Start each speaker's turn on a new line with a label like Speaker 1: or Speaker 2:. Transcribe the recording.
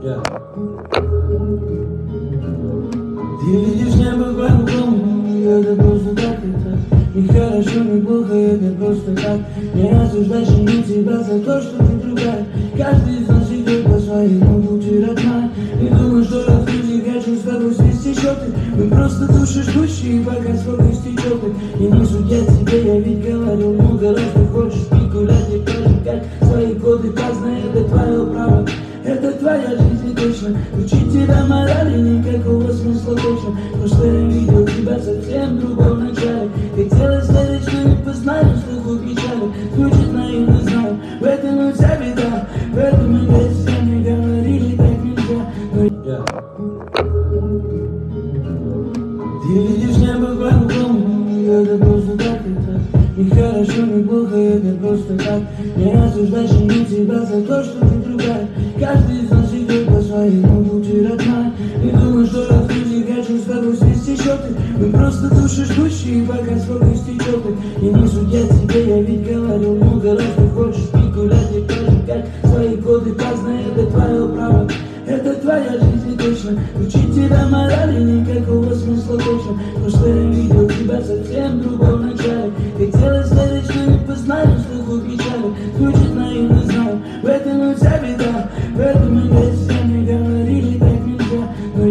Speaker 1: Ты видишь небо по-другому, это просто так и так. Не хорошо, не плохо, это просто так. Не осуждаешь не тебя за то, что ты другая. Каждый из нас идет по своему пути, родная. Не думаю, что разбуди, не хочу с тобой свести счеты. Мы просто души ждущие, пока срок истечет. И не судья тебе, я ведь говорил много раз. Ты хочешь пить, гулять и прожигать свои годы поздно, это твое право. Это твоя жизнь и точно. Учить тебя морали никакого смысла точно. Просто я видел тебя совсем в другом начале. Хотелось верить, что не познаешь слуху печали. Звучит наивно, знаю, в этом и вся беда. В этом и весь все мне говорили, так нельзя. Но ты видишь небо по-другому, это просто так и так. Не хорошо, не плохо, это просто так. Не осуждаешь не тебя за то, что ты другая. Каждый из нас идет по своему пути, родная. Не думаю, что разбуди, не хочу с тобой свести счеты. Мы просто души ждущие, пока срок истечет. И не судья тебе, я ведь говорил много раз. Ты хочешь пить, гулять и прожигать свои годы поздно, это твое право. Это твоя жизнь и точно. Учить тебя морали никакого смысла точно. Просто я видел тебя совсем в другом начале. Хотелось верить, что не познаешь слуху печали. Звучит наивно, знаю, в этом и вся